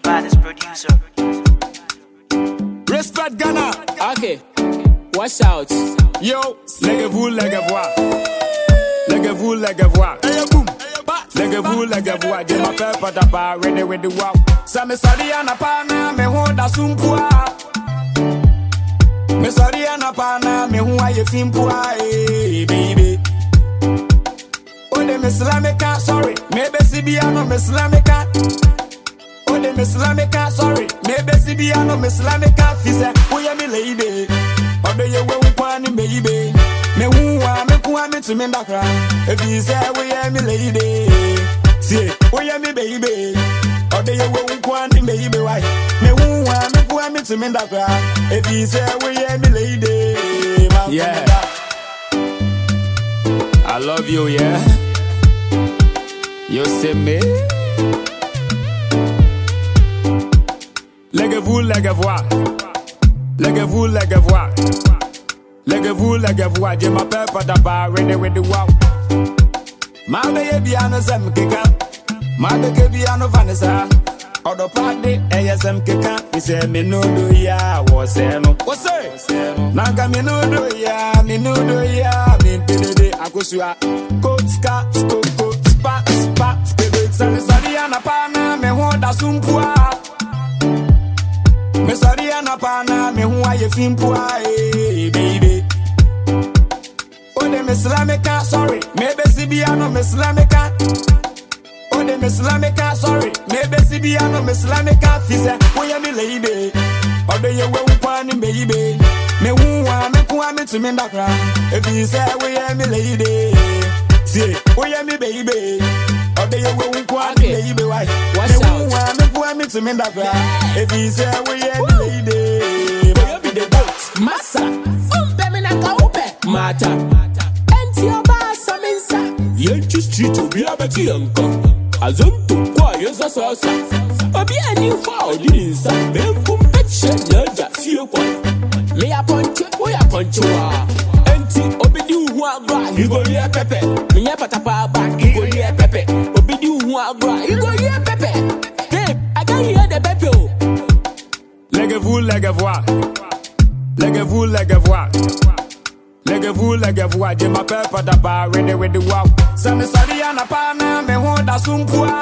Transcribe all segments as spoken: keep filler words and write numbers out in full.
baddest producer. Respect Ghana. Okay, watch out. Yo, lègue-vous, lègue-voi. Lègue-vous, lègue-voi. Hey, boom. Lègue-vous, lègue-voi. Je m'appelle Patapa, ready with the wow. Ça me sorry à n'a pas na, me honda sumpua. Me sorry à n'a pas na, me honda ye fimpua, eh, baby. Oh, de me slameka, sorry. Maybe Sibiano, me slameka. Oh, de me slameka, sorry. Maybe Sibiano, me slameka. Fisa, oh, yeah, me lady. Oh, de ye we upani, baby. Me wua, me kuwa, me to me dakra. If you say, oh, yeah, me lady. See, oh, yeah, me baby. Oh, de ye we upani, baby, why? Me wua, me kuwa, me to me dakra. If you say, oh, yeah, me lady. Yeah. I love you, yeah. You see me? Lègue-vous, lègue-voi. Lègue-vous, lègue-voi. Lègue-vous, lègue-voi. Je m'appelle Patapa, ready with the wow. Ma beye biano sem keka. Ma beke biano Vanessa. Odo party, eye sem keka. Mi se mi no do ya, wo se no. Wo se? Nanka mi no do ya, mi no do ya. Mi pidede akusua. Coat, scarf, coat, coat. Spat, spat, skibit. Se me sorry anapana, me honda sumpua. Me sorry anapana, me huwa ye fimpua, eh, baby. Oh, de me slameka, sorry. Maybe Sibiano, me slameka. Oh, de me slameka, sorry. Maybe Sibiano, me slameka. Fisa, oh, yeah, me lady. Oh, de ye we upani, baby. Me huwa, me kuwa, me to me dakra. If you say, oh, yeah, me lady. See, oh, yeah, me baby. Oh, de ye we upani, baby, why? Watch out. Me huwa, me kuwa, me to me dakra. If you say, oh, yeah, me lady. Boy, you be the boat. Massa. Umpe me na kaupe. Mata. Enti obasa minsa. Yenchi street obi abeti yanka. Azonto kwa yesa sasa. Obi ani fa odinsa. Benkum peche nyaja fie kwa. Me a ponche, we a ponche wa. Enti obi di uhu agba. Igo ye pepe. Me nye Patapa back. Igo ye pepe. Obi di uhu agba. Igo ye pepe. Babe, I can hear the pepe o. Lègue-vous, lègue-voi. Lègue-vous, lègue-voi. Lègue-vous, lègue-voi. Je m'appelle Patapa, ready with the wow. Ça me sorry anapana, me honda sumpua.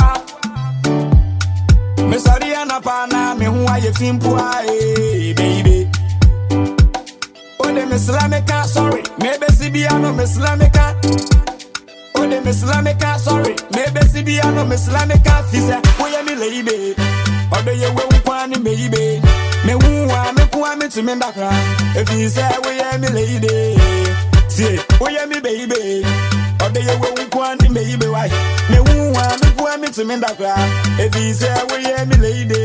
Me sorry anapana, me huwa ye fimpua, eh, baby. Oh, de me slameka, sorry. Maybe Sibiano, me slameka. Oh, de me slameka, sorry. Maybe Sibiano, me slameka. Fisa, oh, yeah, me lady. Oh, de ye we upani, baby. Me wua, me kuwa, me to me dakra. If you say, oh, yeah, me lady. See, oh, yeah, me baby. Oh, de ye we upani, baby, why? Me wua, me kuwa, me to me dakra. If you say, oh, yeah, me lady.